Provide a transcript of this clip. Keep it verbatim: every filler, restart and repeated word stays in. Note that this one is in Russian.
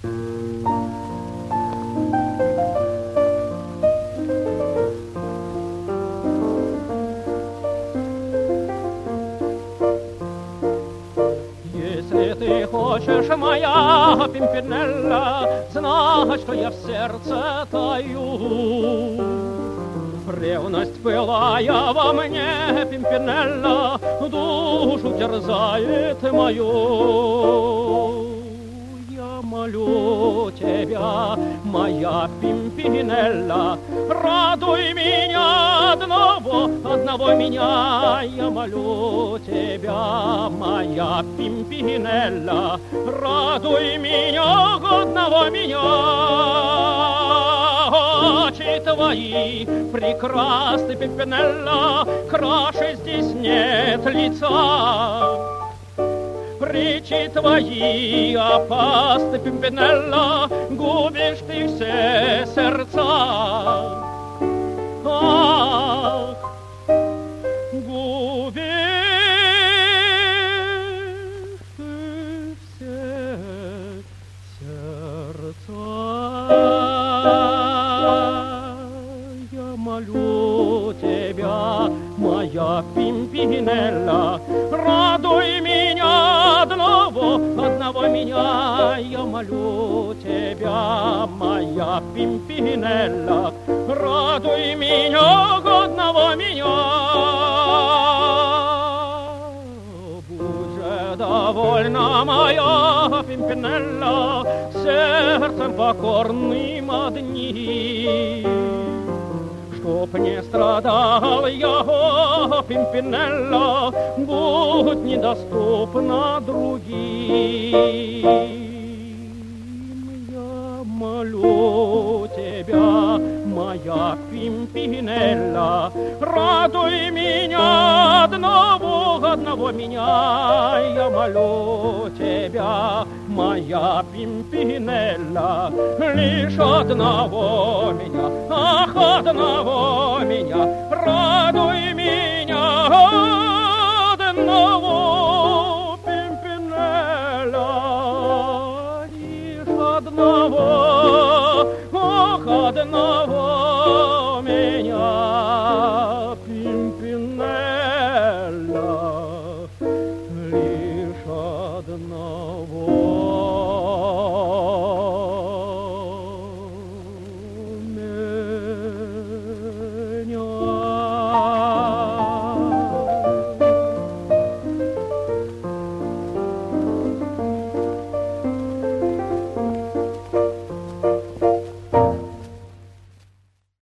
Если ты хочешь, моя Пимпинелла, знать, что я в сердце таю. Ревность пылая во мне, Пимпинелла, душу терзает мою. Я молю тебя, моя Пимпинелла, радуй меня одного, одного меня. Я молю тебя, моя Пимпинелла, радуй меня одного меня. Очи твои прекрасны, Пимпинелла, краше здесь нет лица. Речи твои опасны, Пимпинелла, губишь ты все сердца. Ах, губишь ты все сердца. Я молю тебя, моя Пимпинелла, радуй меня одного, одного меня. Я молю тебя, моя Пимпинелла, радуй меня одного меня. Будь же довольна, моя Пимпинелла, сердцем покорным одним. Чтоб не страдал я, о, Пимпинелла, будь недоступна другим. Я молю тебя, моя Пимпинелла, радуй меня одного, одного меня. Я молю тебя, моя Пимпинелла, лишь одного меня, ах, одного меня, радуй меня одного, Пимпинелла, лишь одного.